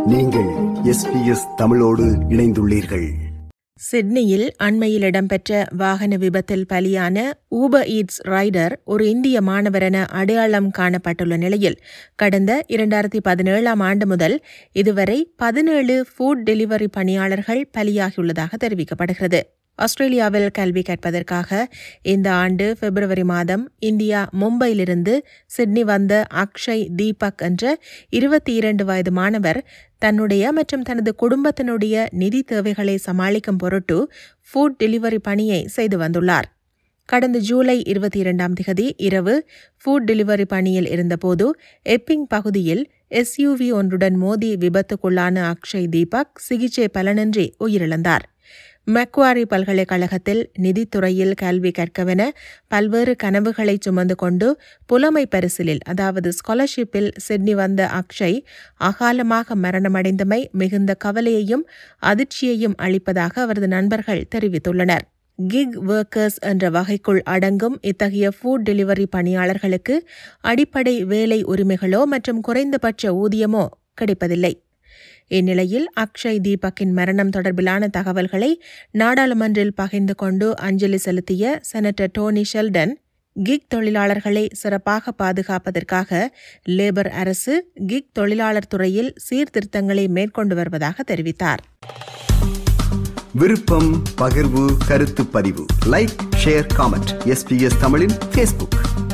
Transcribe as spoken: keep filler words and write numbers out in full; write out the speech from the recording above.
நீங்கள் S B S தமிழோடு இணைந்துள்ளீர்கள். சிட்னியில் அண்மையில் இடம்பெற்ற வாகன விபத்தில் பலியான ஊபர் ஈட்ஸ் ரைடர் ஒரு இந்திய மாணவரென அடையாளம் காணப்பட்டுள்ள நிலையில் கடந்த இரண்டாயிரத்தி பதினேழாம் ஆண்டு முதல் இதுவரை பதினேழு ஃபுட் டெலிவரி பணியாளர்கள் பலியாகியுள்ளதாக தெரிவிக்கப்படுகிறது. ஆஸ்திரேலியாவில் கல்வி கற்பதற்காக இந்த ஆண்டு பிப்ரவரி மாதம் இந்தியா மும்பையிலிருந்து சிட்னி வந்த அக்ஷய் தீபக் என்ற இருபத்தி இரண்டு வயது மாணவர் தன்னுடைய மற்றும் தனது குடும்பத்தினுடைய நிதி தேவைகளை சமாளிக்கும் பொருட்டு ஃபுட் டெலிவரி பணியை செய்து வந்துள்ளார். கடந்த ஜூலை இருபத்தி இரண்டாம் தேதி இரவு ஃபுட் டெலிவரி பணியில் இருந்தபோது எப்பிங் பகுதியில் எஸ்யூவி ஒன்றுடன் மோதி விபத்துக்குள்ளான அக்ஷய் தீபக் சிகிச்சை பலனின்றி உயிரிழந்தார். மெக்வாரி பல்கலைக்கழகத்தில் நிதித்துறையில் கல்வி கற்கவென பல்வேறு கனவுகளை சுமந்து கொண்டு புலமை பரிசிலில் அதாவது ஸ்காலர்ஷிப்பில் சிட்னி வந்த அக்ஷய் அகாலமாக மரணமடைந்தமை மிகுந்த கவலையையும் அதிர்ச்சியையும் அளிப்பதாக அவரது நண்பர்கள் தெரிவித்துள்ளனர். கிக் ஒர்க்கர்ஸ் என்ற வகைக்குள் அடங்கும் இத்தகைய ஃபுட் டெலிவரி பணியாளர்களுக்கு அடிப்படை வேலை உரிமைகளோ மற்றும் குறைந்தபட்ச ஊதியமோ கிடைப்பதில்லை. இந்நிலையில் அக்ஷய் தீபக்கின் மரணம் தொடர்பிலான தகவல்களை நாடாளுமன்றில் பகிர்ந்து கொண்டு அஞ்சலி செலுத்திய செனட்டர் டோனி ஷெல்டன், கிக் தொழிலாளர்களை சிறப்பாக பாதுகாப்பதற்காக லேபர் அரசு கிக் தொழிலாளர் துறையில் சீர்திருத்தங்களை மேற்கொண்டு வருவதாக தெரிவித்தார். விருப்பம், பகிர்வு, கருத்து பதிவு, like, share, comment. S B S தமிழின் ஃபேஸ்புக்.